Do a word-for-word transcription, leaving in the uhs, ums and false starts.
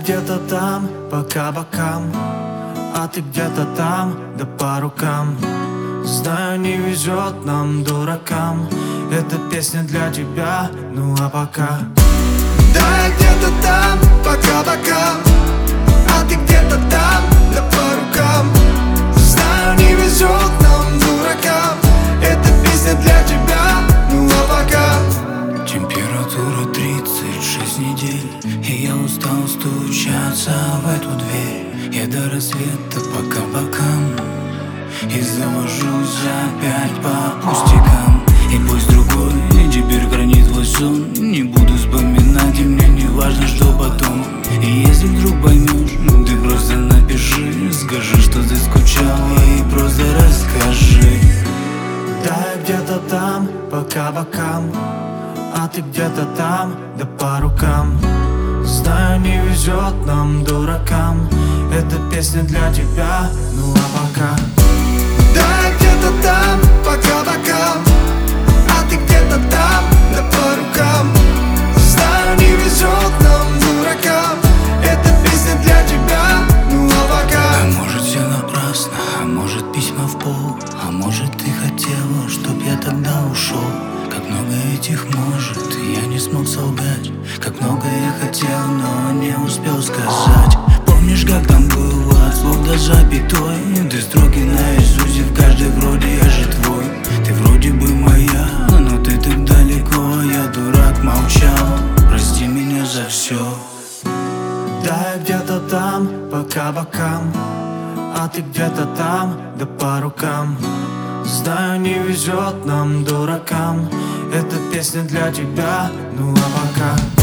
где-то там, пока бокам, а ты где-то там, да по рукам. Знаю, не везет нам, дуракам. Эта песня для тебя, ну а пока. Да, я где-то там, пока бокам, а ты где-то там, да по рукам. Знаю, не везет нам, дуракам. Эта песня для тебя, ну а пока. Температура тридцать шесть недель, и я устал стучаться в эту дверь. Я до рассвета пока бокам и завожусь опять по пустякам. И пусть другой теперь хранит твой сон, не буду вспоминать, и мне не важно, что потом. И если вдруг поймешь, ты просто напиши, скажи, что ты скучала, и просто расскажи. Да, я где-то там, пока бокам, а ты где-то там, да по рукам. Знаю, не везет нам, дуракам. Эта песня для тебя, ну а пока. Да, я где-то там, пока бокам, а ты где-то там, да по рукам. Знаю, не везет нам, дуракам. Эта песня для тебя, ну а пока. А может все напрасно, а может письма в пол, а может ты хотела, чтоб я тогда ушел. Как много этих может, я не смог солгать. Как много я хотел, но не успел сказать. Помнишь, как там было, от слов до запятой? Ты строки наизусть, и в каждой вроде я же твой. Ты вроде бы моя, но ты так далеко. Я дурак, молчал, прости меня за все. Да, я где-то там, пока бокам, а ты где-то там, да по рукам. Знаю, не везет нам, дуракам. Эта песня для тебя, ну а пока.